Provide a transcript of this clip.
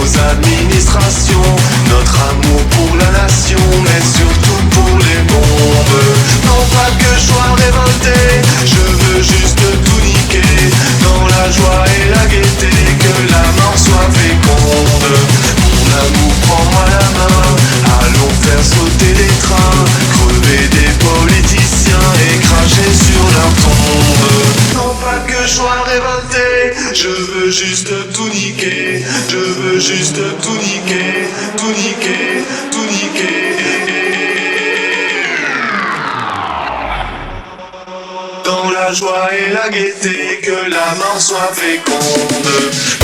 nos administrations, notre amour pour la nation, mais surtout pour les bombes. Non pas que je sois révolté, je veux juste tout niquer, dans la joie et la gaieté, que la mort soit féconde. Mon amour, prends-moi la main, allons faire sauter les trains, crever des politiciens et cracher sur leur tombe. Non pas que je sois révolté, je veux juste tout niquer, je veux juste tout niquer, tout niquer, tout niquer. Dans la joie et la gaieté, que la mort soit féconde.